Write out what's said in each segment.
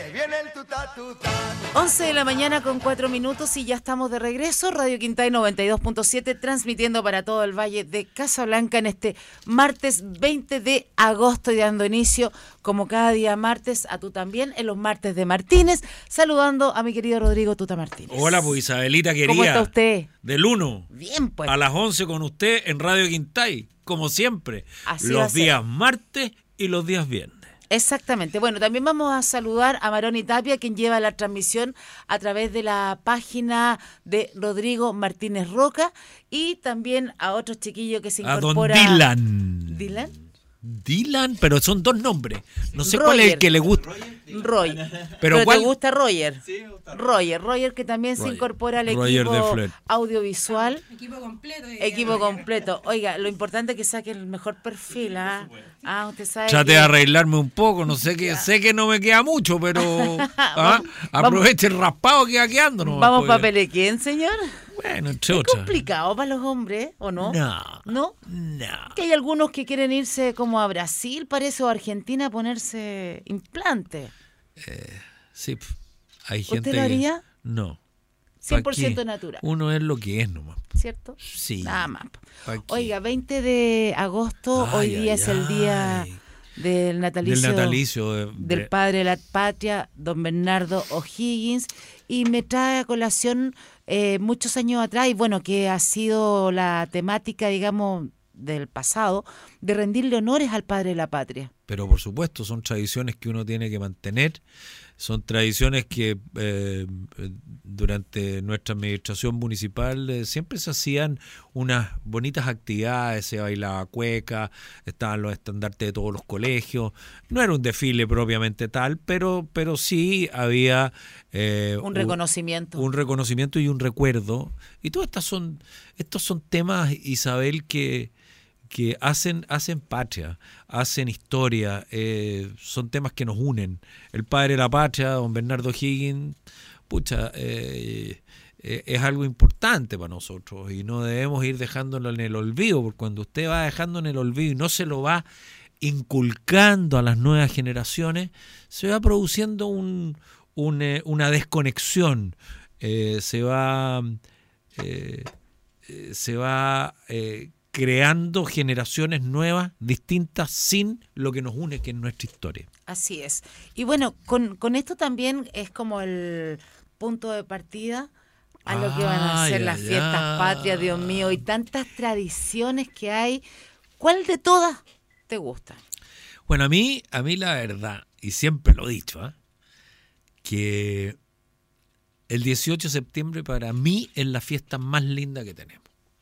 viene el tuta tuta. 11 de la mañana con 4 minutos y ya estamos de regreso. Radio Quintay 92.7 transmitiendo para todo el Valle de Casablanca en este martes 20 de agosto y dando inicio, como cada día martes, a tú también, en los martes de Martínez, saludando a mi querido Rodrigo Tuta Martínez. Hola, pues Isabelita querida. ¿Cómo está usted? Del 1 Bien, pues. a las 11 con usted en Radio Quintay, como siempre. Así va a los ser. días martes y los días viernes. Exactamente. Bueno, también vamos a saludar a Maroni Tapia, quien lleva la transmisión a través de la página de Rodrigo Martínez Roca, y también a otro chiquillo que se incorpora. A don Dylan. ¿Dylan? Dylan, pero son dos nombres. No sé Roger. cuál es el que le gusta. Roy. Pero ¿te ¿cuál? gusta Roger? Sí, me gusta. Roger que también se Roger. incorpora al Roger de equipo Flirt. audiovisual. Equipo completo. Equipo completo. Oiga, lo importante es que saque el mejor perfil, ¿ah? Usted sabe Trate que- de arreglarme un poco, no sé sé que no me queda mucho, pero aproveche el raspado que va quedando. No, ¿Vamos pues. para Pelequén, señor? Bueno, entre Es otras. complicado para los hombres, ¿o no? No. ¿No? No. Que hay algunos que quieren irse como a Brasil, parece, o a Argentina a ponerse implantes. Sí, hay gente. ¿Usted lo haría? No. 100% ¿Pa' qué? natural, Uno es lo que es nomás. ¿cierto? Sí. Nada más. ¿Pa' qué? Oiga, 20 de agosto, hoy día es el día del natalicio, Del natalicio. del padre de la patria, don Bernardo O'Higgins, y me trae a colación muchos años atrás, y bueno, que ha sido la temática, digamos, del pasado, de rendirle honores al padre de la patria. Pero por supuesto, son tradiciones que uno tiene que mantener. Son tradiciones que durante nuestra administración municipal siempre se hacían unas bonitas actividades, se bailaba cueca, estaban los estandartes de todos los colegios. No era un desfile propiamente tal, pero sí había Un reconocimiento. un reconocimiento y un recuerdo. Y todos estos son temas, Isabel, que hacen patria, hacen historia, son temas que nos unen. El padre de la patria, don Bernardo O'Higgins, es algo importante para nosotros y no debemos ir dejándolo en el olvido, porque cuando usted va dejando en el olvido y no se lo va inculcando a las nuevas generaciones, se va produciendo una desconexión, se va creando generaciones nuevas, distintas, sin lo que nos une, que es nuestra historia. Así es. Y bueno, con esto también es como el punto de partida a lo que van a ser las fiestas patrias, Dios mío, y tantas tradiciones que hay. ¿Cuál de todas te gusta? Bueno, a mí la verdad, y siempre lo he dicho, que el 18 de septiembre para mí es la fiesta más linda que tenemos.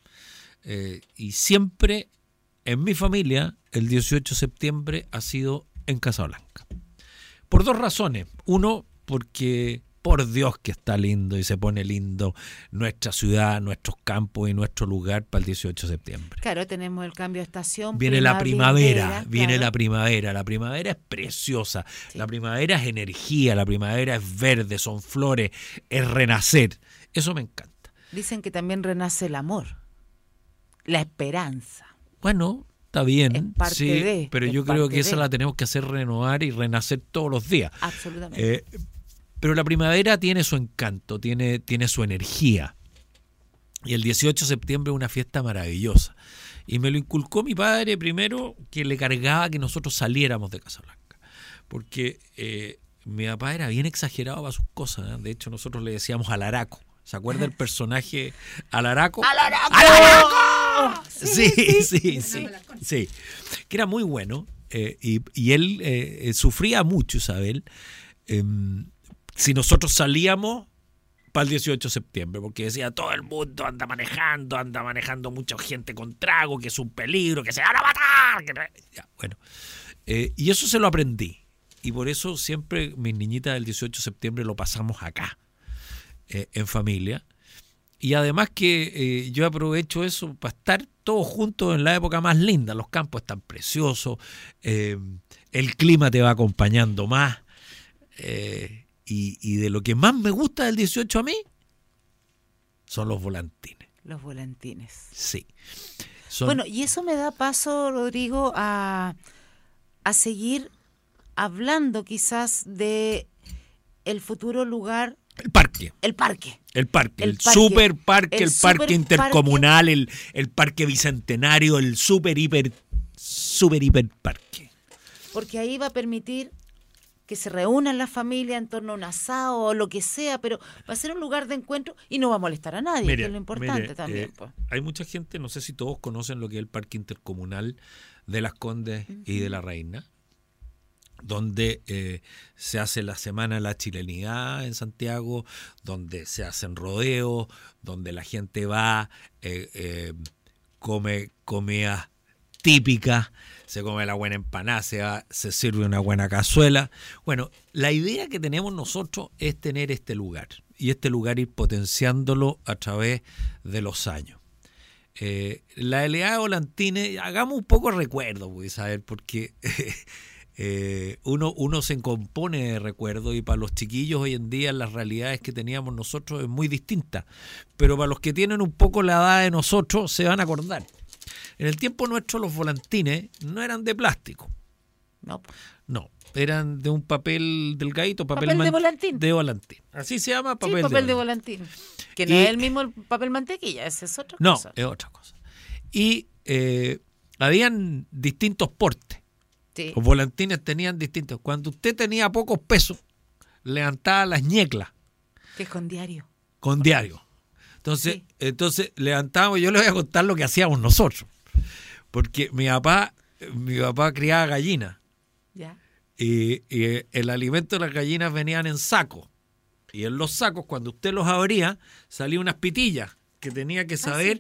Y siempre en mi familia el 18 de septiembre ha sido en Casablanca. Por dos razones. Uno, porque por Dios que está lindo y se pone lindo nuestra ciudad, nuestros campos y nuestro lugar para el 18 de septiembre. Claro, tenemos el cambio de estación. Viene la primavera, viene claro. la primavera. La primavera es preciosa, Sí. la primavera es energía, la primavera es verde, son flores, es renacer. Eso me encanta. Dicen que también renace el amor, la esperanza. Bueno, está bien, Es parte sí, de, pero es yo creo parte que esa de. la tenemos que hacer renovar y renacer todos los días. Absolutamente. Pero la primavera tiene su encanto, tiene su energía. Y el 18 de septiembre es una fiesta maravillosa. Y me lo inculcó mi padre primero, que le cargaba que nosotros saliéramos de Casablanca. Porque mi papá era bien exagerado para sus cosas, ¿eh? De hecho, nosotros le decíamos Alaraco. ¿Se acuerda el personaje Alaraco? ¡Alaraco! ¡Alaraco! Sí, Sí. Que era muy bueno. Y él sufría mucho, Isabel, si nosotros salíamos para el 18 de septiembre, porque decía, todo el mundo anda manejando mucha gente con trago, que es un peligro, que se van a matar. Ya, bueno, y eso se lo aprendí. Y por eso siempre mis niñitas del 18 de septiembre lo pasamos acá, en familia. Y además que yo aprovecho eso para estar todos juntos en la época más linda. Los campos están preciosos, el clima te va acompañando más. Y de lo que más me gusta del 18 a mí son los volantines. Los volantines. Sí. Bueno, y eso me da paso, Rodrigo, a seguir hablando quizás de el futuro lugar. El parque. El parque. El super parque, el parque intercomunal, el parque bicentenario, el super hiper parque. Porque ahí va a permitir que se reúnan las familias en torno a un asado o lo que sea, pero va a ser un lugar de encuentro y no va a molestar a nadie, que es lo importante también. Pues. Hay mucha gente, no sé si todos conocen lo que es el parque intercomunal de Las Condes y de La Reina, donde se hace la Semana de la Chilenidad en Santiago, donde se hacen rodeos, donde la gente va, come comidas típicas, se come la buena empanada, se sirve una buena cazuela. Bueno, la idea que tenemos nosotros es tener este lugar, y este lugar ir potenciándolo a través de los años. La LA de Volantines, hagamos un poco de recuerdo, pues, a ver, porque uno se compone de recuerdos, y para los chiquillos hoy en día las realidades que teníamos nosotros es muy distinta, pero para los que tienen un poco la edad de nosotros se van a acordar. En el tiempo nuestro los volantines no eran de plástico. No, eran de un papel delgadito, papel de volantín. De volantín. Así se llama, papel de volantín. Que no es el mismo papel mantequilla, ese es otra cosa. No, es otra cosa. Y habían distintos portes. Sí. Los volantines tenían distintos. Cuando usted tenía pocos pesos, levantaba las ñeclas. Que es con diario. Con diario. Entonces levantábamos, yo le voy a contar lo que hacíamos nosotros. Porque mi papá criaba gallinas. Ya. Y el alimento de las gallinas venían en sacos. Y en los sacos, cuando usted los abría, salían unas pitillas que tenía que saber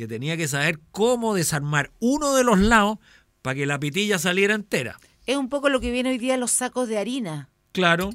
cómo desarmar uno de los lados para que la pitilla saliera entera. Es un poco lo que viene hoy día los sacos de harina. Claro,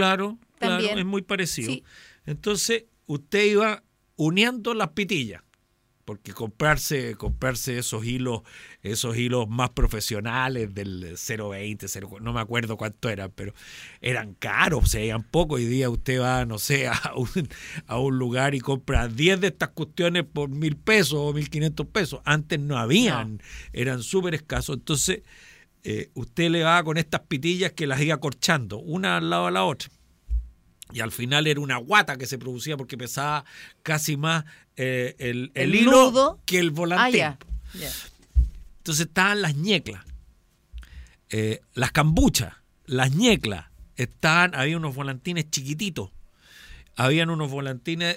es muy parecido. Sí. Entonces, usted iba uniendo las pitillas, porque comprarse esos hilos más profesionales del 0.20, no me acuerdo cuánto eran, pero eran caros, se veían poco. Hoy día usted va, no sé, a un lugar y compra 10 de estas cuestiones por 1.000 pesos o 1.500 pesos. Antes no habían, eran súper escasos. Entonces, usted le va con estas pitillas que las iba acorchando, una al lado de la otra. Y al final era una guata que se producía porque pesaba casi más el hilo nudo que el volantín. Yeah. Entonces estaban las ñeclas, las cambuchas, las ñeclas. Había unos volantines chiquititos. Habían unos volantines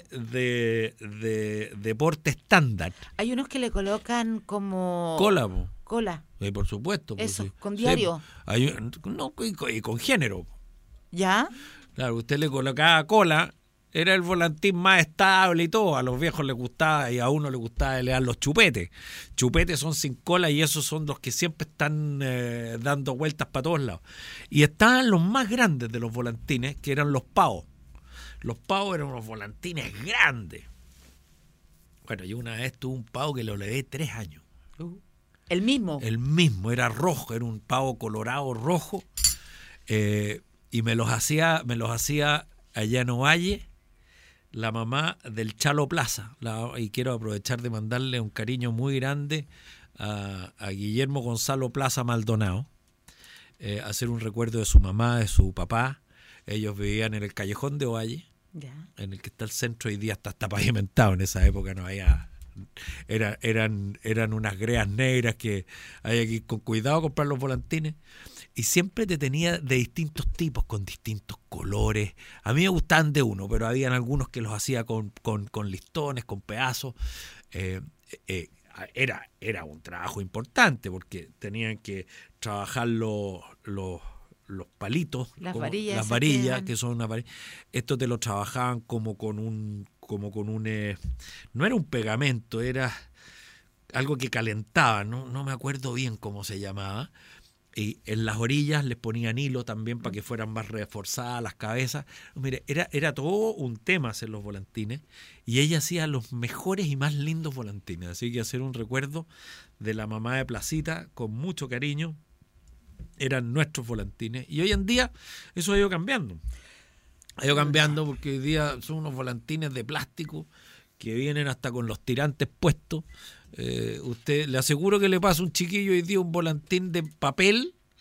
de porte estándar. Hay unos que le colocan como... Cola. Por supuesto. Eso, pues, sí. con diario. Y con género. ¿Ya? Claro, usted le colocaba cola, era el volantín más estable y todo. A los viejos les gustaba, y a uno le gustaba, le dan los chupetes. Chupetes son sin cola, y esos son los que siempre están dando vueltas para todos lados. Y estaban los más grandes de los volantines, que eran los pavos. Los pavos eran unos volantines grandes. Bueno, yo una vez tuve un pavo que lo levé 3 años. ¿El mismo? El mismo, era rojo, era un pavo colorado rojo. Y me los hacía allá en Ovalle, la mamá del Chalo Plaza. Y quiero aprovechar de mandarle un cariño muy grande a Guillermo Gonzalo Plaza Maldonado, hacer un recuerdo de su mamá, de su papá. Ellos vivían en el callejón de Ovalle, en el que está el centro. Hoy día está pavimentado. En esa época no había... Eran unas greas negras que había que ir con cuidado a comprar los volantines. Y siempre te tenía de distintos tipos, con distintos colores. A mí me gustaban de uno, pero habían algunos que los hacía con listones, con pedazos. Era un trabajo importante, porque tenían que trabajar los palitos, las varillas, que son una varilla. Esto te lo trabajaban como con un no era un pegamento, era algo que calentaba, no me acuerdo bien cómo se llamaba. Y en las orillas les ponían hilo también para que fueran más reforzadas las cabezas. Mire, era todo un tema hacer los volantines, y ella hacía los mejores y más lindos volantines. Así que hacer un recuerdo de la mamá de Placita con mucho cariño. Eran nuestros volantines. Y hoy en día eso ha ido cambiando. Ha ido cambiando porque hoy día son unos volantines de plástico que vienen hasta con los tirantes puestos. Usted le aseguro que le pasa a un chiquillo hoy día un volantín de papel,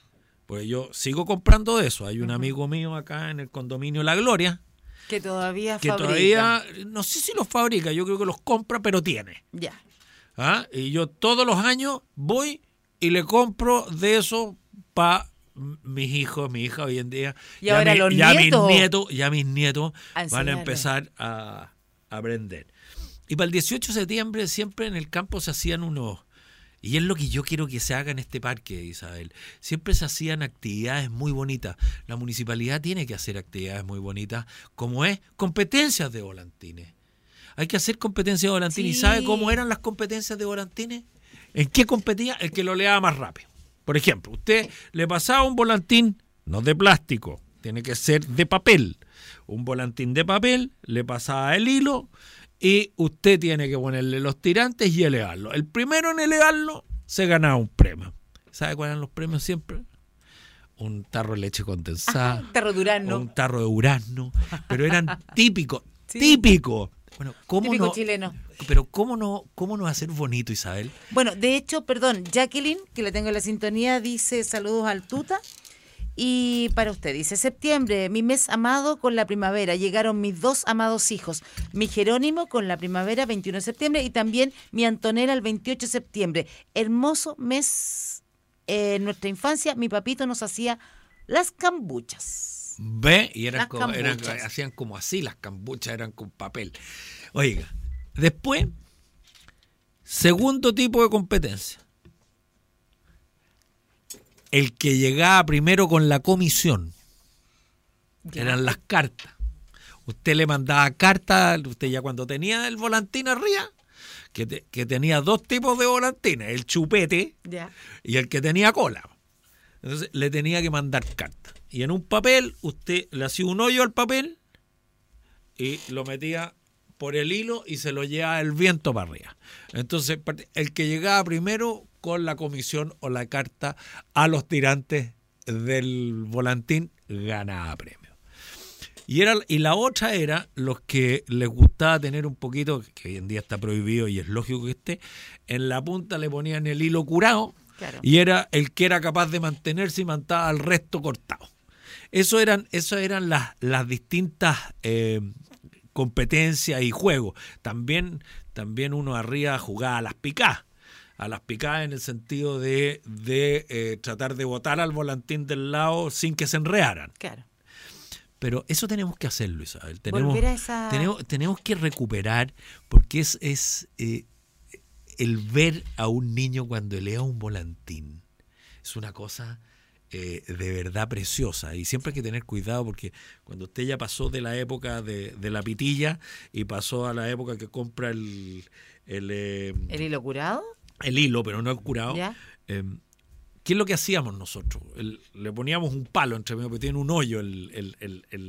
Pues yo sigo comprando de eso. Hay un amigo mío acá en el condominio La Gloria que todavía que fabrica. todavía, no sé si los fabrica, yo creo que los compra, pero tiene. Ya. ¿Ah? Y yo todos los años voy y le compro de eso para mis hijos, mi hija hoy en día. Y ahora los nietos. Ya mis nietos van a enseñarle. empezar a aprender. Y para el 18 de septiembre siempre en el campo se hacían unos... Y es lo que yo quiero que se haga en este parque, Isabel. Siempre se hacían actividades muy bonitas. La municipalidad tiene que hacer actividades muy bonitas, como es competencias de volantines. Hay que hacer competencias de volantines. Sí. ¿Y sabe cómo eran las competencias de volantines? ¿En qué competía? El que lo leaba más rápido. Por ejemplo, usted le pasaba un volantín, no de plástico, tiene que ser de papel. Un volantín de papel, le pasaba el hilo y usted tiene que ponerle los tirantes y elevarlo. El primero en elevarlo se ganaba un premio. ¿Sabe cuáles eran los premios siempre? Un tarro de leche condensada. Un tarro de durazno. Un tarro de durazno. Pero eran típicos. Sí. Típicos. Bueno, ¿cómo Típico no? chileno. Pero ¿cómo no va a ser bonito, Isabel? Bueno, de hecho, perdón, Jacqueline, que la tengo en la sintonía, dice saludos al Tuta. Y para usted, dice, septiembre, mi mes amado con la primavera. Llegaron mis dos amados hijos, mi Jerónimo con la primavera, 21 de septiembre, y también mi Antonella el 28 de septiembre. Hermoso mes en nuestra infancia, mi papito nos hacía las cambuchas. ¿Ve? Y eran Las como, cambuchas. hacían como así, las cambuchas eran con papel. Oiga, después, segundo tipo de competencia. El que llegaba primero con la comisión. Ya. Eran las cartas. Usted le mandaba cartas, usted ya cuando tenía el volantín arriba, que tenía dos tipos de volantines, el chupete Ya. y el que tenía cola. Entonces le tenía que mandar cartas. Y en un papel, usted le hacía un hoyo al papel y lo metía por el hilo y se lo llevaba el viento para arriba. Entonces, el que llegaba primero con la comisión o la carta a los tirantes del volantín ganaba premio. Y la otra era los que les gustaba tener un poquito, que hoy en día está prohibido y es lógico que esté, en la punta le ponían el hilo curado. Claro. Y era el que era capaz de mantenerse y mandaba al resto cortado. Eso eran las distintas competencias y juegos. También uno arriba jugaba a las picadas. A las picadas en el sentido de tratar de botar al volantín del lado sin que se enredaran. Claro. Pero eso tenemos que hacerlo, Isabel. Volver a esa... Tenemos que recuperar, porque es el ver a un niño cuando lea un volantín. Es una cosa de verdad preciosa. Y siempre hay que tener cuidado, porque cuando usted ya pasó de la época de la pitilla y pasó a la época que compra el hilo curado. El hilo, pero no el curado. ¿Ya? ¿Qué es lo que hacíamos nosotros? Le poníamos un palo entre medio, porque tiene un hoyo el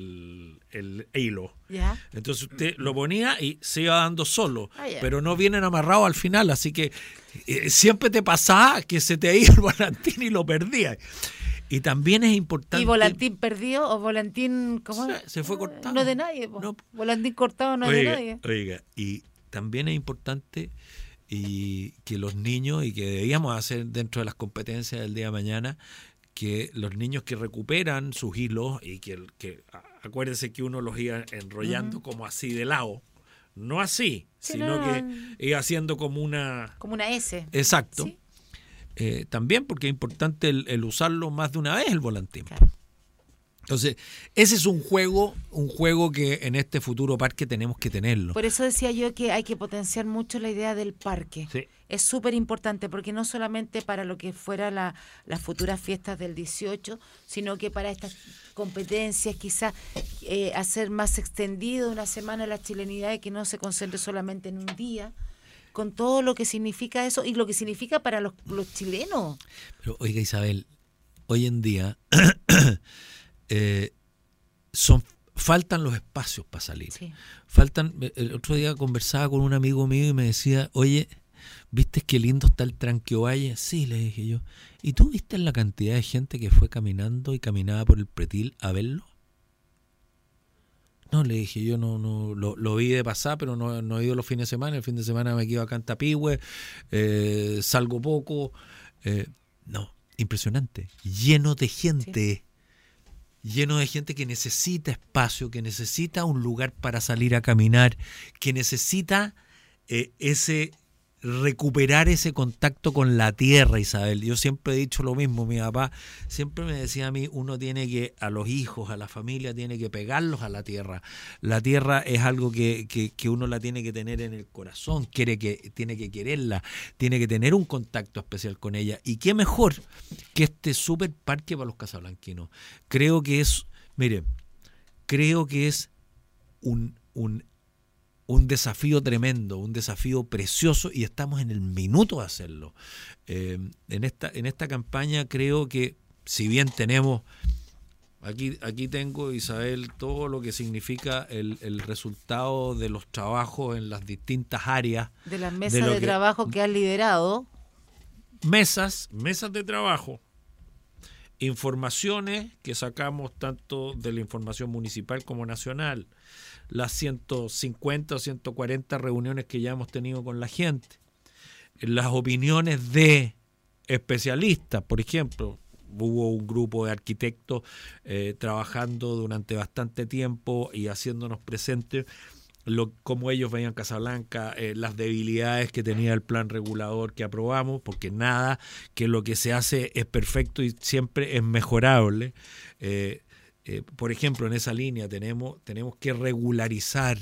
hilo. ¿Ya? Entonces usted lo ponía y se iba dando solo, Ya. pero no vienen amarrados al final, así que siempre te pasaba que se te iba el volantín y lo perdías. Y también es importante... ¿Y volantín perdido o volantín... ¿cómo? Se fue cortado. No es de nadie. Po. No. Volantín cortado no es de nadie. Oiga, y también es importante y que los niños, y que debíamos hacer dentro de las competencias del día de mañana, que los niños que recuperan sus hilos, y que acuérdense que uno los iba enrollando como así de lado, no así, Sí, sino no. que iba haciendo como una... Como una S. Exacto. Sí. También porque es importante el usarlo más de una vez el volantín. Claro. Entonces, ese es un juego que en este futuro parque tenemos que tenerlo. Por eso decía yo que hay que potenciar mucho la idea del parque. Sí. Es súper importante, porque no solamente para lo que fuera las futuras fiestas del 18, sino que para estas competencias quizás hacer más extendido una semana la chilenidad y que no se concentre solamente en un día, con todo lo que significa eso y lo que significa para los chilenos. Pero oiga, Isabel, hoy en día faltan los espacios para salir. Sí. El otro día conversaba con un amigo mío y me decía, oye, ¿viste qué lindo está el Tranquio Valle? Sí, le dije yo. ¿Y tú viste la cantidad de gente que fue caminando y caminaba por el pretil a verlo? No, le dije yo, no lo vi de pasar, pero no he ido los fines de semana. El fin de semana me quedo acá en Tapigüe, salgo poco. No, impresionante, lleno de gente. Sí. Lleno de gente que necesita espacio, que necesita un lugar para salir a caminar, que necesita recuperar ese contacto con la tierra, Isabel. Yo siempre he dicho lo mismo, mi papá siempre me decía a mí, uno tiene que, a los hijos, a la familia, tiene que pegarlos a la tierra. La tierra es algo que uno la tiene que tener en el corazón, tiene que quererla, tiene que tener un contacto especial con ella. Y qué mejor que este super parque para los casablanquinos. Creo que es un desafío tremendo, un desafío precioso, y estamos en el minuto de hacerlo. En esta campaña creo que, si bien tenemos, aquí tengo, Isabel, todo lo que significa el resultado de los trabajos en las distintas áreas. De las mesas de trabajo que has liderado. Mesas de trabajo. Informaciones que sacamos tanto de la información municipal como nacional, las 150 o 140 reuniones que ya hemos tenido con la gente, las opiniones de especialistas. Por ejemplo, hubo un grupo de arquitectos trabajando durante bastante tiempo y haciéndonos presentes cómo ellos veían Casablanca, las debilidades que tenía el plan regulador que aprobamos, porque nada que lo que se hace es perfecto y siempre es mejorable. Por ejemplo, en esa línea tenemos que regularizar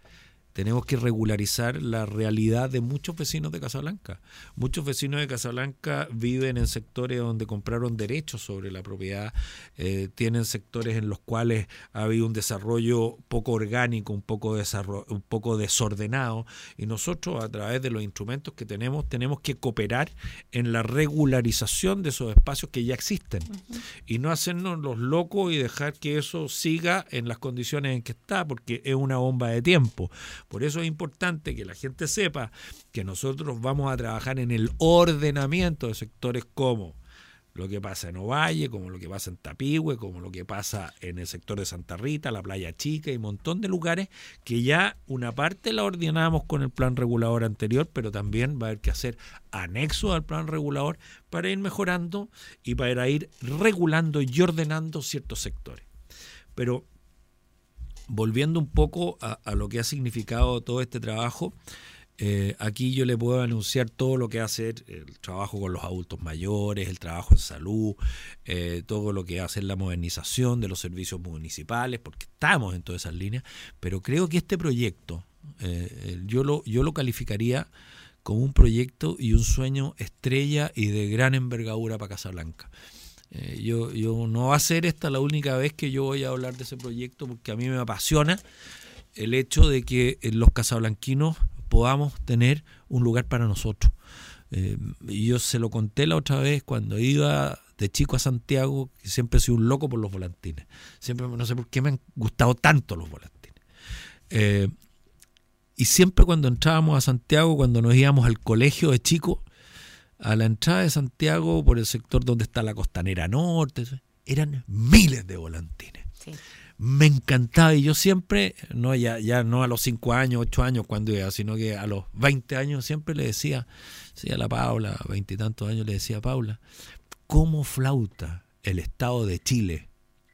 la realidad de muchos vecinos de Casablanca. Muchos vecinos de Casablanca viven en sectores donde compraron derechos sobre la propiedad, tienen sectores en los cuales ha habido un desarrollo poco orgánico, un poco desordenado, y nosotros, a través de los instrumentos que tenemos que cooperar en la regularización de esos espacios que ya existen. Uh-huh. Y no hacernos los locos y dejar que eso siga en las condiciones en que está, porque es una bomba de tiempo. Por eso es importante que la gente sepa que nosotros vamos a trabajar en el ordenamiento de sectores como lo que pasa en Ovalle, como lo que pasa en Tapigüe, como lo que pasa en el sector de Santa Rita, la Playa Chica y un montón de lugares que ya una parte la ordenamos con el plan regulador anterior, pero también va a haber que hacer anexo al plan regulador para ir mejorando y para ir regulando y ordenando ciertos sectores. Pero volviendo un poco a lo que ha significado todo este trabajo, aquí yo le puedo anunciar todo lo que hace el trabajo con los adultos mayores, el trabajo en salud, todo lo que hace la modernización de los servicios municipales, porque estamos en todas esas líneas, pero creo que este proyecto, yo lo calificaría como un proyecto y un sueño estrella y de gran envergadura para Casablanca. Yo no va a ser esta la única vez que yo voy a hablar de ese proyecto, porque a mí me apasiona el hecho de que los casablanquinos podamos tener un lugar para nosotros. Y yo se lo conté la otra vez cuando iba de chico a Santiago, que siempre he sido un loco por los volantines. Siempre, no sé por qué me han gustado tanto los volantines. Y siempre cuando entrábamos a Santiago, cuando nos íbamos al colegio de chicos, a la entrada de Santiago, por el sector donde está la Costanera Norte, eran miles de volantines. Sí. Me encantaba, y yo siempre, ya no a los 5 años, 8 años cuando iba, sino que a los 20 años siempre le decía, sí, a la Paula, 20 y tantos años le decía a Paula, ¿cómo flauta el Estado de Chile?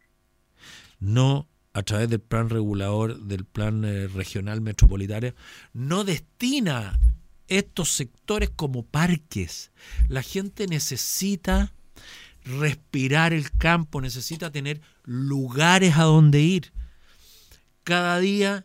No, a través del plan regulador, del plan regional metropolitano, no destina estos sectores como parques. La gente necesita respirar el campo, necesita tener lugares a donde ir. Cada día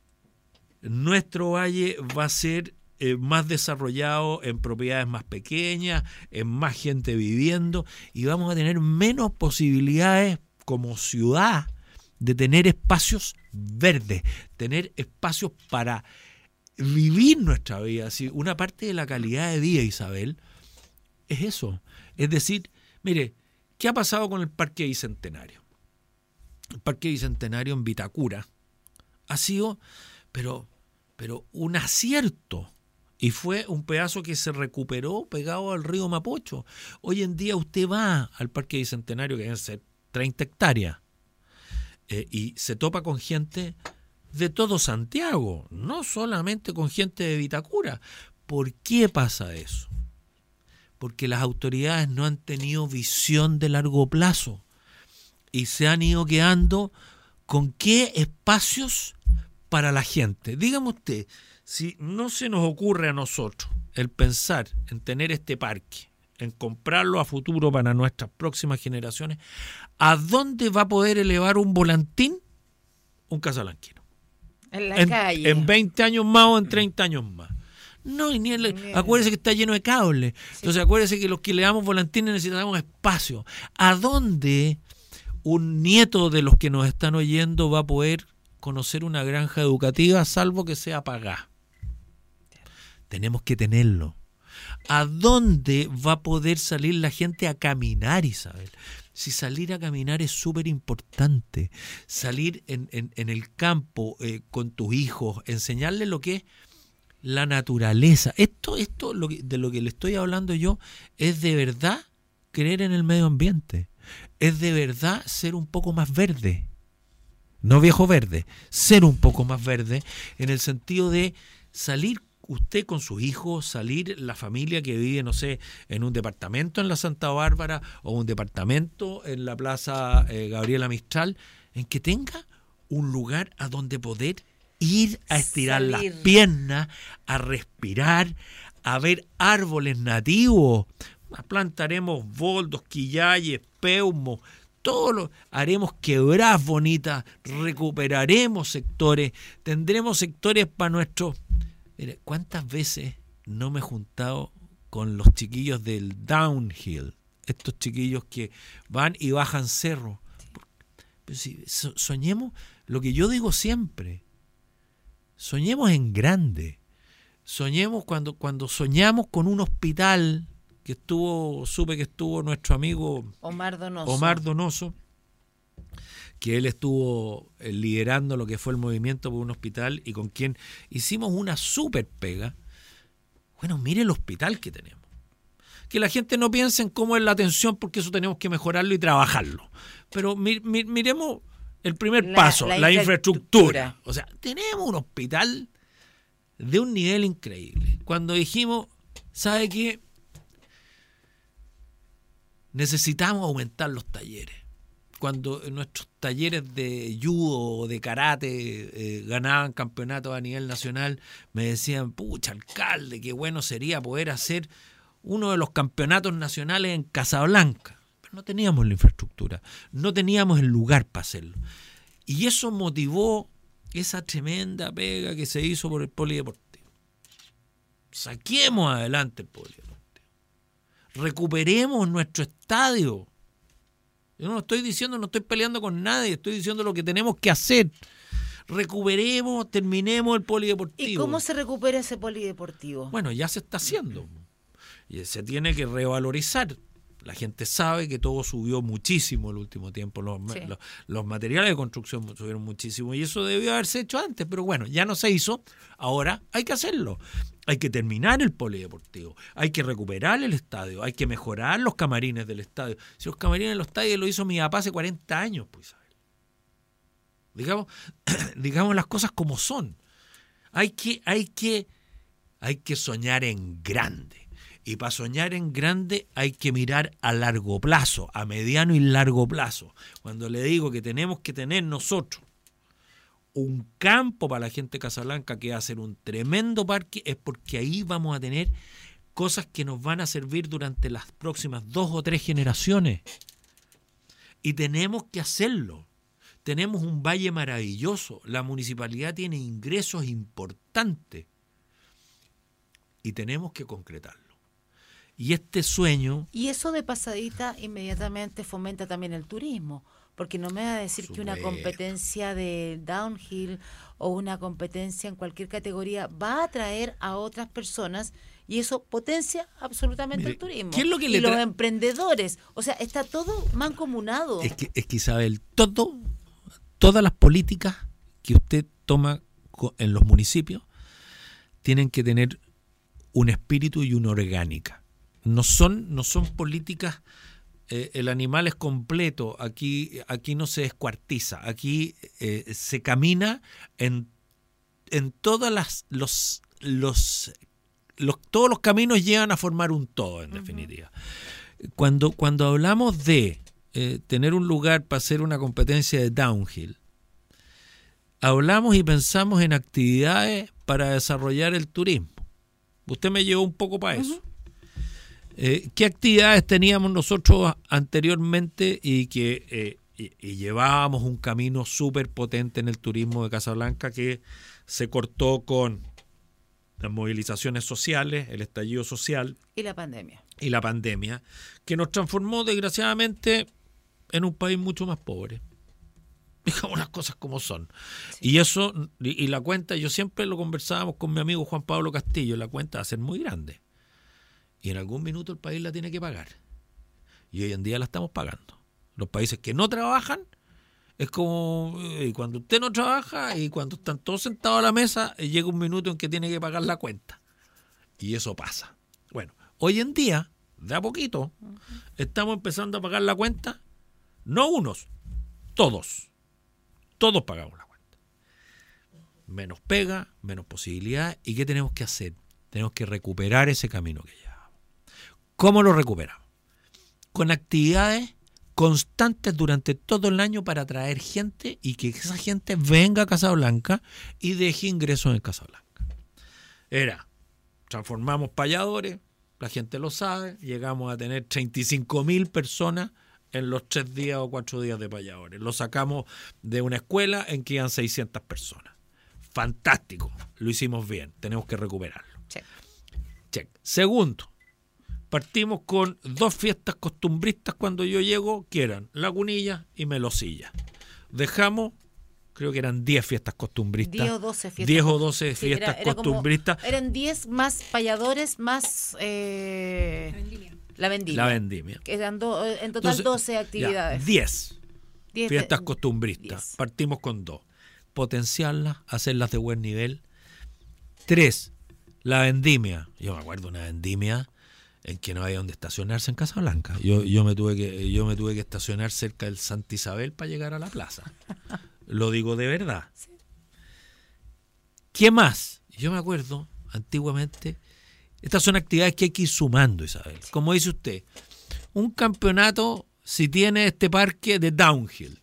nuestro valle va a ser más desarrollado en propiedades más pequeñas, en más gente viviendo, y vamos a tener menos posibilidades como ciudad de tener espacios verdes, tener espacios para vivir nuestra vida. ¿Sí? Una parte de la calidad de vida, Isabel, es eso. Es decir, mire, ¿qué ha pasado con el Parque Bicentenario? El Parque Bicentenario en Vitacura ha sido, pero un acierto. Y fue un pedazo que se recuperó pegado al río Mapocho. Hoy en día usted va al Parque Bicentenario, que deben ser 30 hectáreas, y se topa con gente de todo Santiago, no solamente con gente de Vitacura. ¿Por qué pasa eso? porque las autoridades no han tenido visión de largo plazo y se han ido quedando con qué espacios para la gente. Dígame usted, si no se nos ocurre a nosotros el pensar en tener este parque, en comprarlo a futuro para nuestras próximas generaciones, ¿a dónde va a poder elevar un volantín un casalanquino? En la calle. En 20 años más o en 30 años más. No, y acuérdese que está lleno de cables. Sí. Entonces acuérdese que los que le damos volantines necesitamos espacio. ¿A dónde un nieto de los que nos están oyendo va a poder conocer una granja educativa salvo que sea pagada? Tenemos que tenerlo. ¿A dónde va a poder salir la gente a caminar, Isabel? Si salir a caminar es súper importante. Salir en el campo con tus hijos, enseñarles lo que es la naturaleza. Esto de lo que le estoy hablando yo es de verdad creer en el medio ambiente. Es de verdad ser un poco más verde. No viejo verde, ser un poco más verde en el sentido de salir usted con sus hijos, salir la familia que vive, no sé, en un departamento en la Santa Bárbara o un departamento en la Plaza Gabriela Mistral, en que tenga un lugar a donde poder ir a estirar las piernas, a respirar, a ver árboles nativos. Plantaremos boldos, quillayes, peumos, haremos quebradas bonitas, recuperaremos sectores, tendremos sectores para nuestros... Mire, ¿cuántas veces no me he juntado con los chiquillos del downhill? Estos chiquillos que van y bajan cerro. Pero si soñemos, lo que yo digo siempre, soñemos en grande. Soñemos cuando soñamos con un hospital supe que estuvo nuestro amigo Omar Donoso, que él estuvo liderando lo que fue el movimiento por un hospital y con quien hicimos una súper pega. Bueno, mire el hospital que tenemos. Que la gente no piense en cómo es la atención, porque eso tenemos que mejorarlo y trabajarlo. Pero miremos el primer paso, la infraestructura. O sea, tenemos un hospital de un nivel increíble. Cuando dijimos, ¿sabe qué? Necesitamos aumentar los talleres. Cuando nuestros talleres de judo o de karate ganaban campeonatos a nivel nacional, me decían, pucha, alcalde, qué bueno sería poder hacer uno de los campeonatos nacionales en Casablanca. Pero no teníamos la infraestructura, no teníamos el lugar para hacerlo. Y eso motivó esa tremenda pega que se hizo por el polideportivo. Saquemos adelante el polideportivo. Recuperemos nuestro estadio. Yo no estoy peleando con nadie, estoy diciendo lo que tenemos que hacer. Recuperemos, terminemos el polideportivo. ¿Y cómo se recupera ese polideportivo? Bueno, ya se está haciendo. Y se tiene que revalorizar. La gente sabe que todo subió muchísimo el último tiempo. Los materiales de construcción subieron muchísimo. Y eso debió haberse hecho antes. Pero bueno, ya no se hizo. Ahora hay que hacerlo. Hay que terminar el polideportivo. Hay que recuperar el estadio. Hay que mejorar los camarines del estadio. Si los camarines del estadio lo hizo mi papá hace 40 años, pues, digamos las cosas como son. Hay que soñar en grande. Y para soñar en grande hay que mirar a largo plazo, a mediano y largo plazo. Cuando le digo que tenemos que tener nosotros un campo para la gente de Casablanca, que va a ser un tremendo parque, es porque ahí vamos a tener cosas que nos van a servir durante las próximas 2 o 3 generaciones. Y tenemos que hacerlo. Tenemos un valle maravilloso. La municipalidad tiene ingresos importantes. Y tenemos que concretarlo. Y este sueño... Y eso de pasadita inmediatamente fomenta también el turismo, porque no me va a decir que una competencia de downhill o una competencia en cualquier categoría va a atraer a otras personas y eso potencia absolutamente el turismo. ¿Qué es lo que y los emprendedores, o sea, está todo mancomunado. Es que Isabel, todas las políticas que usted toma en los municipios tienen que tener un espíritu y una orgánica. No son políticas, el animal es completo, aquí no se descuartiza, aquí se camina en todas los todos los caminos llegan a formar un todo, en definitiva. Cuando hablamos de tener un lugar para hacer una competencia de downhill, hablamos y pensamos en actividades para desarrollar el turismo. Usted me llevó un poco para eso. ¿Qué actividades teníamos nosotros anteriormente y que y llevábamos un camino súper potente en el turismo de Casablanca que se cortó con las movilizaciones sociales, el estallido social y la pandemia? Y la pandemia, que nos transformó desgraciadamente en un país mucho más pobre. Digamos las cosas como son. Sí. Y eso, y la cuenta, yo siempre lo conversábamos con mi amigo Juan Pablo Castillo, la cuenta va a ser muy grande. Y en algún minuto el país la tiene que pagar. Y hoy en día la estamos pagando. Los países que no trabajan, es como cuando usted no trabaja y cuando están todos sentados a la mesa, llega un minuto en que tiene que pagar la cuenta. Y eso pasa. Bueno, hoy en día, de a poquito, estamos empezando a pagar la cuenta. No unos, todos. Todos pagamos la cuenta. Menos pega, menos posibilidades. ¿Y qué tenemos que hacer? Tenemos que recuperar ese camino que llevamos. ¿Cómo lo recuperamos? Con actividades constantes durante todo el año para atraer gente y que esa gente venga a Casablanca y deje ingresos en Casablanca. Transformamos payadores, la gente lo sabe, llegamos a tener 35.000 personas en los 3 días o 4 días de payadores. Lo sacamos de una escuela en que iban 600 personas. Fantástico, lo hicimos bien, tenemos que recuperarlo. Check. Segundo, partimos con 2 fiestas costumbristas cuando yo llego, que eran Lagunilla y Melosilla. Dejamos, creo que eran 10 fiestas costumbristas. 10 o 12 fiestas costumbristas. Eran 10 más payadores, más la vendimia. Que eran en total. Entonces, 12 actividades. 10 fiestas costumbristas. 10. Partimos con 2. Potenciarlas, hacerlas de buen nivel. 3. La vendimia. Yo me acuerdo una vendimia en que no había donde estacionarse en Casablanca. Yo me tuve que estacionar cerca del Santa Isabel para llegar a la plaza. Lo digo de verdad. Sí. ¿Qué más? Yo me acuerdo, antiguamente, estas son actividades que hay que ir sumando, Isabel. Como dice usted, un campeonato si tiene este parque de downhill.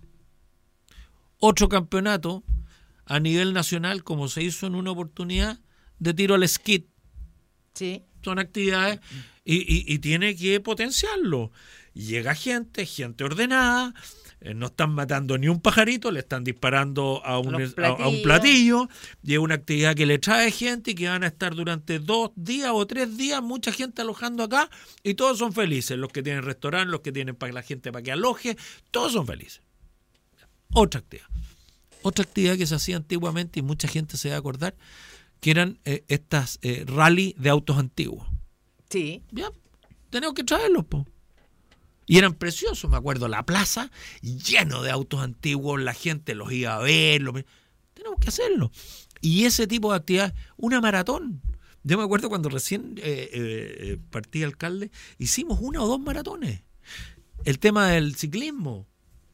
Otro campeonato a nivel nacional, como se hizo en una oportunidad, de tiro al skid. Sí. Son actividades y tiene que potenciarlo. Llega gente ordenada, no están matando ni un pajarito, le están disparando a un platillo, y es una actividad que le trae gente y que van a estar durante 2 días o 3 días, mucha gente alojando acá, y todos son felices, los que tienen restaurante, los que tienen para la gente para que aloje, todos son felices. Otra actividad que se hacía antiguamente y mucha gente se va a acordar, que eran estas rally de autos antiguos. Sí. Ya, tenemos que traerlos, po. Y eran preciosos, me acuerdo, la plaza lleno de autos antiguos, la gente los iba a ver, tenemos que hacerlo. Y ese tipo de actividad, una maratón. Yo me acuerdo cuando recién partí alcalde, hicimos 1 o 2 maratones. El tema del ciclismo,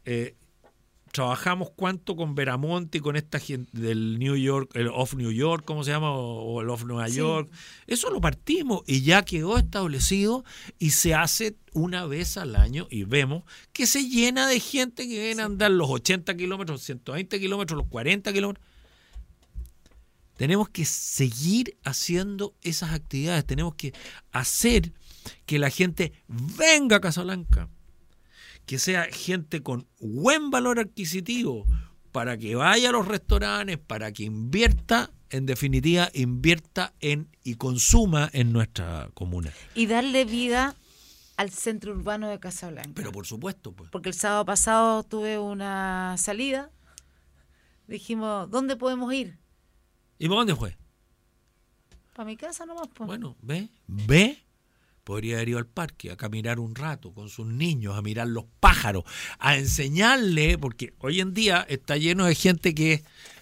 trabajamos cuánto con Veramonte y con esta gente del New York, el Off New York, ¿cómo se llama? O el Off Nueva York. Eso lo partimos y ya quedó establecido y se hace una vez al año y vemos que se llena de gente que viene a andar los 80 kilómetros, los 120 kilómetros, los 40 kilómetros. Tenemos que seguir haciendo esas actividades, tenemos que hacer que la gente venga a Casablanca, que sea gente con buen valor adquisitivo para que vaya a los restaurantes, para que invierta, en definitiva, invierta en y consuma en nuestra comuna. Y darle vida al centro urbano de Casablanca. Pero por supuesto, pues. Porque el sábado pasado tuve una salida, dijimos, ¿dónde podemos ir? ¿Y por dónde fue? Para mi casa nomás, pues. Bueno, ve. Podría haber ido al parque a caminar un rato con sus niños, a mirar los pájaros, a enseñarle, porque hoy en día está lleno de gente que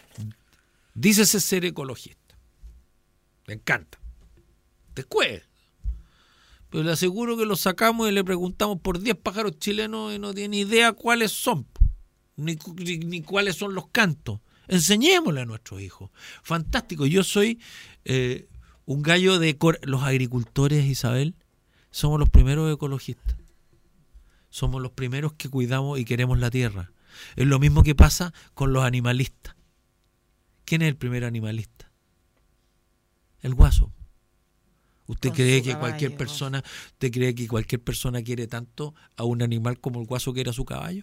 dice ser ecologista. Me encanta. Después, pero le aseguro que lo sacamos y le preguntamos por 10 pájaros chilenos y no tiene idea cuáles son, ni cuáles son los cantos. Enseñémosle a nuestros hijos. Fantástico. Yo soy Un gallo de... Los agricultores, Isabel, somos los primeros ecologistas. Somos los primeros que cuidamos y queremos la tierra. Es lo mismo que pasa con los animalistas. ¿Quién es el primer animalista? El guaso. ¿Usted cree que cualquier persona quiere tanto a un animal como el guaso quiere a su caballo?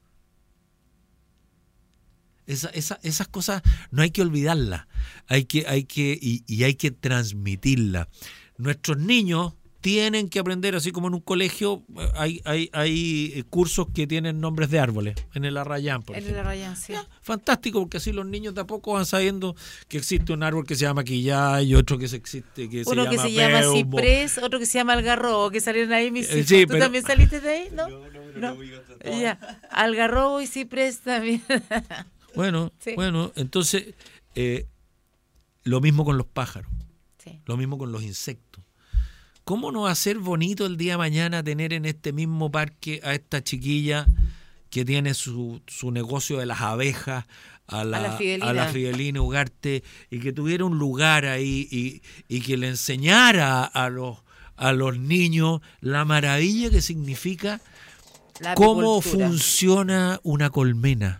Esas cosas no hay que olvidarlas, hay que transmitirlas. Nuestros niños tienen que aprender, así como en un colegio hay cursos que tienen nombres de árboles, en el Arrayán, por ejemplo. En el Arrayán, sí. Ya, fantástico, porque así los niños de a poco van sabiendo que existe un árbol que se llama quillá y otro que se uno que se llama ciprés, otro que se llama algarrobo, que salieron ahí mis hijos. Sí, ¿Tú también saliste de ahí? No. Ya, algarrobo y ciprés también. Bueno, entonces lo mismo con los pájaros, lo mismo con los insectos. ¿Cómo no va a ser bonito el día de mañana tener en este mismo parque a esta chiquilla que tiene su negocio de las abejas, a la Fidelina Ugarte, y que tuviera un lugar ahí y que le enseñara a los niños la maravilla que significa cómo funciona una colmena?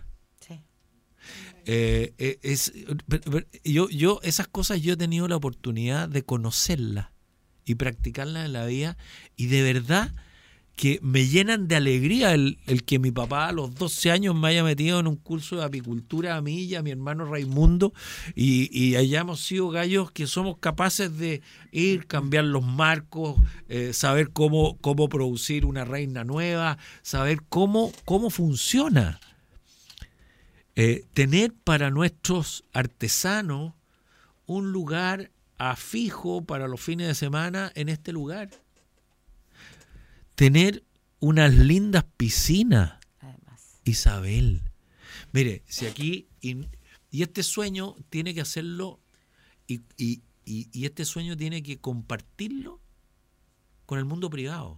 Yo esas cosas yo he tenido la oportunidad de conocerlas y practicarlas en la vida, y de verdad que me llenan de alegría el que mi papá a los 12 años me haya metido en un curso de apicultura a mí y a mi hermano Raimundo, y hayamos sido gallos que somos capaces de ir, cambiar los marcos, saber cómo producir una reina nueva, saber cómo funciona. Tener para nuestros artesanos un lugar fijo para los fines de semana en este lugar. Tener unas lindas piscinas. Además. Isabel, mire, si aquí, y este sueño tiene que hacerlo, y este sueño tiene que compartirlo con el mundo privado.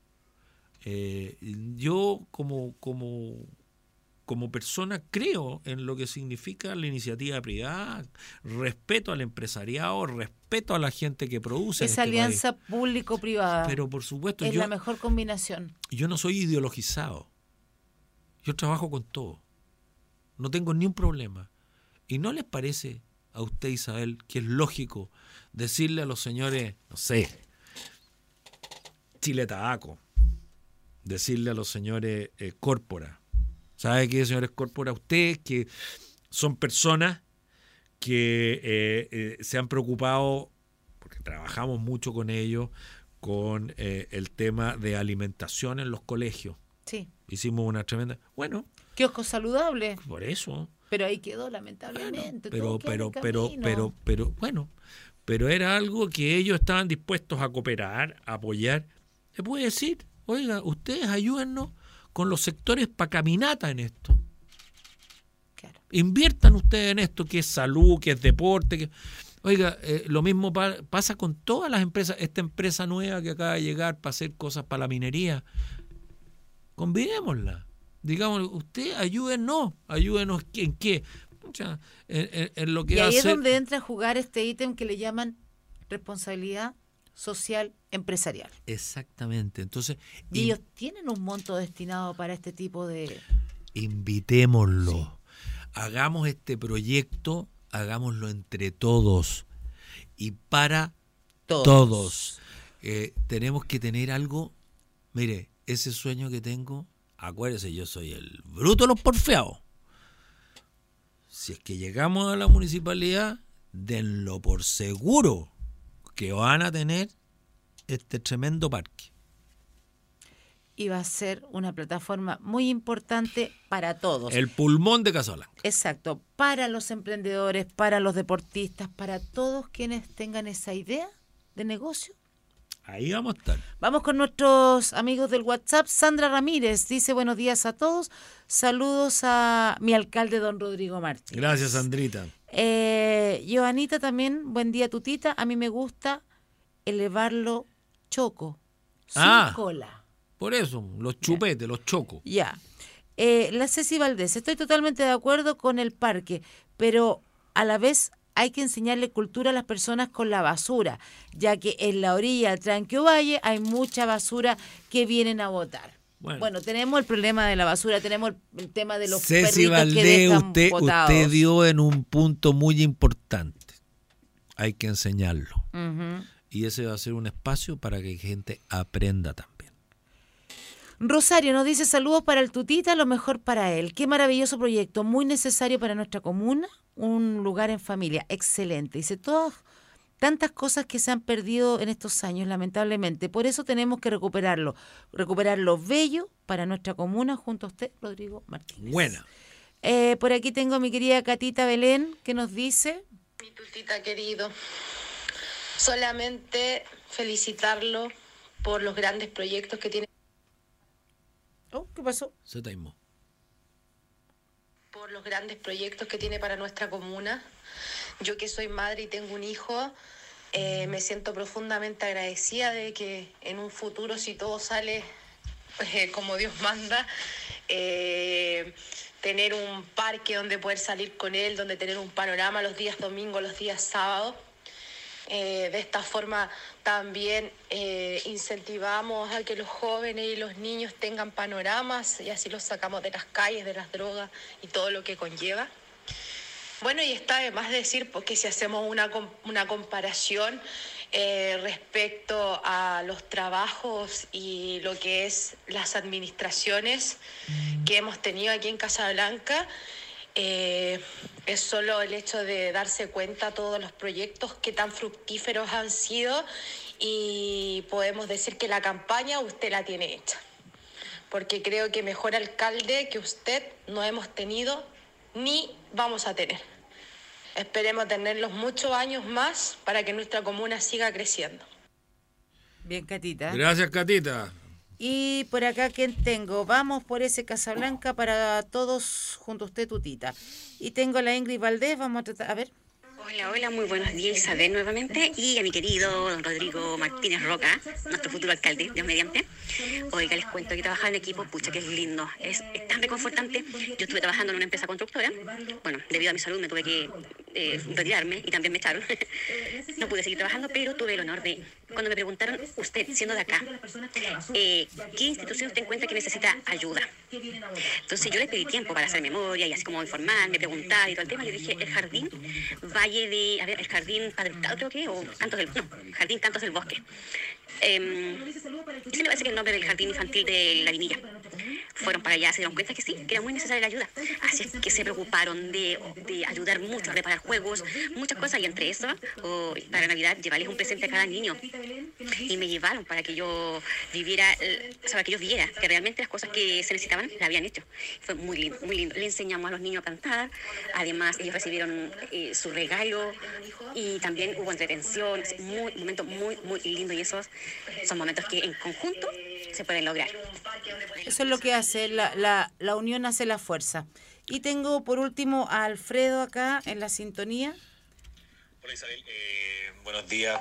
Yo como persona creo en lo que significa la iniciativa privada, respeto al empresariado, respeto a la gente que produce. Esa alianza público-privada. Pero por supuesto es la mejor combinación. Yo no soy ideologizado. Yo trabajo con todo. No tengo ni un problema. ¿Y no les parece a usted, Isabel, que es lógico decirle a los señores, no sé, Chile Tabaco, decirle a los señores Córpora? ¿Sabe qué, señores Córpora? Ustedes que son personas que se han preocupado, porque trabajamos mucho con ellos, con el tema de alimentación en los colegios. Sí. Hicimos una tremenda... Bueno. Kioscos saludables. Por eso. Pero ahí quedó, lamentablemente. Pero era algo que ellos estaban dispuestos a cooperar, a apoyar. Se puede decir, oiga, ustedes ayúdennos con los sectores para caminata en esto. Claro. Inviertan ustedes en esto, que es salud, que es deporte. Oiga, lo mismo pasa con todas las empresas. Esta empresa nueva que acaba de llegar para hacer cosas para la minería, combinémosla. Digamos, usted ayúdenos ¿en qué? En lo que y ahí hace... es donde entra a jugar este ítem que le llaman responsabilidad social empresarial. Exactamente. Entonces, y ellos tienen un monto destinado para este tipo de... Invitémoslo. Sí. Hagamos este proyecto, hagámoslo entre todos y para todos. Tenemos que tener algo. Mire, ese sueño que tengo, acuérdese, yo soy el bruto de los porfiados. Si es que llegamos a la municipalidad, denlo por seguro que van a tener este tremendo parque. Y va a ser una plataforma muy importante para todos. El pulmón de Casablanca. Exacto, para los emprendedores, para los deportistas, para todos quienes tengan esa idea de negocio. Ahí vamos a estar. Vamos con nuestros amigos del WhatsApp. Sandra Ramírez dice: buenos días a todos. Saludos a mi alcalde, don Rodrigo Martínez. Gracias, Sandrita. Joanita también, buen día, tutita. A mí me gusta elevarlo choco, sin cola. Por eso, los chupetes, los chocos. Ya. La Ceci Valdés, estoy totalmente de acuerdo con el parque, pero a la vez hay que enseñarle cultura a las personas con la basura, ya que en la orilla del Tranquio Valle hay mucha basura que vienen a botar. Bueno, tenemos el problema de la basura, tenemos el tema de los Ceci perritos Valdés, que dejan botados. Usted dio en un punto muy importante. Hay que enseñarlo. Y ese va a ser un espacio para que gente aprenda también. Rosario nos dice: saludos para el Tutita, lo mejor para él. Qué maravilloso proyecto, muy necesario para nuestra comuna, un lugar en familia, excelente. Dice, tantas cosas que se han perdido en estos años, lamentablemente. Por eso tenemos que recuperar lo bello para nuestra comuna, junto a usted, Rodrigo Martínez. Buena. Por aquí tengo a mi querida Catita Belén, que nos dice: mi Tutita querido, solamente felicitarlo por los grandes proyectos que tiene. Oh, ¿qué pasó? Se taimó. Por los grandes proyectos que tiene para nuestra comuna. Yo que soy madre y tengo un hijo, me siento profundamente agradecida de que en un futuro, si todo sale como Dios manda, tener un parque donde poder salir con él, donde tener un panorama los días domingos, los días sábados. De esta forma también incentivamos a que los jóvenes y los niños tengan panoramas y así los sacamos de las calles, de las drogas y todo lo que conlleva. Bueno, y está de más decir porque si hacemos una comparación respecto a los trabajos y lo que es las administraciones que hemos tenido aquí en Casablanca, es solo el hecho de darse cuenta de todos los proyectos que tan fructíferos han sido y podemos decir que la campaña usted la tiene hecha, porque creo que mejor alcalde que usted no hemos tenido ni vamos a tener. Esperemos tenerlos muchos años más para que nuestra comuna siga creciendo. Bien, Catita. Gracias, Catita. Y por acá, ¿quién tengo? Vamos por ese Casablanca para todos junto a usted, Tutita. Y tengo a la Ingrid Valdés, vamos a tratar, a ver. Hola, muy buenos días, Isabel, nuevamente, y a mi querido don Rodrigo Martínez Roca, nuestro futuro alcalde, Dios mediante. Oiga, les cuento que trabajar en equipo, pucha, que es lindo, es tan reconfortante. Yo estuve trabajando en una empresa constructora, bueno, debido a mi salud me tuve que retirarme y también me echaron. No pude seguir trabajando, pero tuve el honor de, cuando me preguntaron, usted, siendo de acá, ¿qué institución usted encuentra que necesita ayuda? Entonces yo les pedí tiempo para hacer memoria y así como informarme, preguntar y todo el tema. Yo dije, el jardín el jardín Padre Hurtado, creo que, o Jardín Cantos del Bosque. Ese me parece que es el nombre del jardín infantil de La Vinilla. Fueron para allá, se dieron cuenta que sí, que era muy necesaria la ayuda. Así es que se preocuparon de ayudar mucho, a reparar juegos, muchas cosas. Y entre eso, para Navidad, llevarles un presente a cada niño. Y me llevaron para que yo viviera, para que ellos vieran que realmente las cosas que se necesitaban las habían hecho. Fue muy lindo, muy lindo. Le enseñamos a los niños a cantar. Además, ellos recibieron su regalo y también hubo entretención. Un momento muy, muy lindo. Y esos son momentos que en conjunto se pueden lograr. Eso es lo que hace, la unión hace la fuerza. Y tengo por último a Alfredo acá en la sintonía. Hola Isabel, buenos días,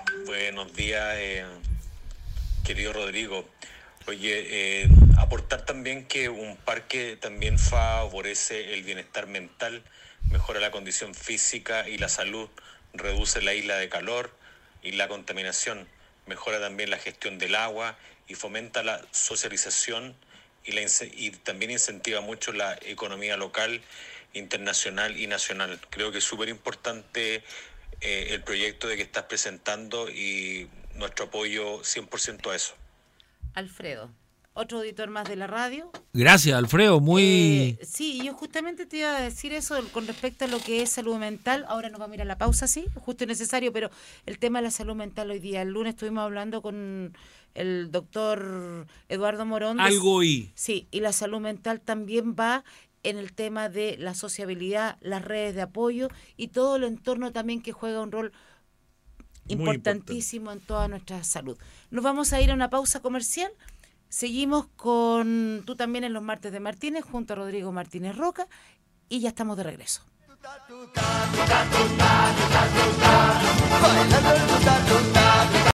querido Rodrigo. Oye, aportar también que un parque también favorece el bienestar mental, mejora la condición física y la salud, reduce la isla de calor y la contaminación, mejora también la gestión del agua y fomenta la socialización y también incentiva mucho la economía local, internacional y nacional. Creo que es súper importante el proyecto de que estás presentando y nuestro apoyo 100% a eso. Alfredo, otro auditor más de la radio. Gracias, Alfredo, muy... Sí, yo justamente te iba a decir eso con respecto a lo que es salud mental. Ahora nos vamos a ir a la pausa, sí, justo y necesario, pero el tema de la salud mental hoy día. El lunes estuvimos hablando con el doctor Eduardo Morón. Sí, y la salud mental también va en el tema de la sociabilidad, las redes de apoyo y todo el entorno también que juega un rol importantísimo en toda nuestra salud. Nos vamos a ir a una pausa comercial. Seguimos con Tú también en los martes de Martínez junto a Rodrigo Martínez Roca y ya estamos de regreso.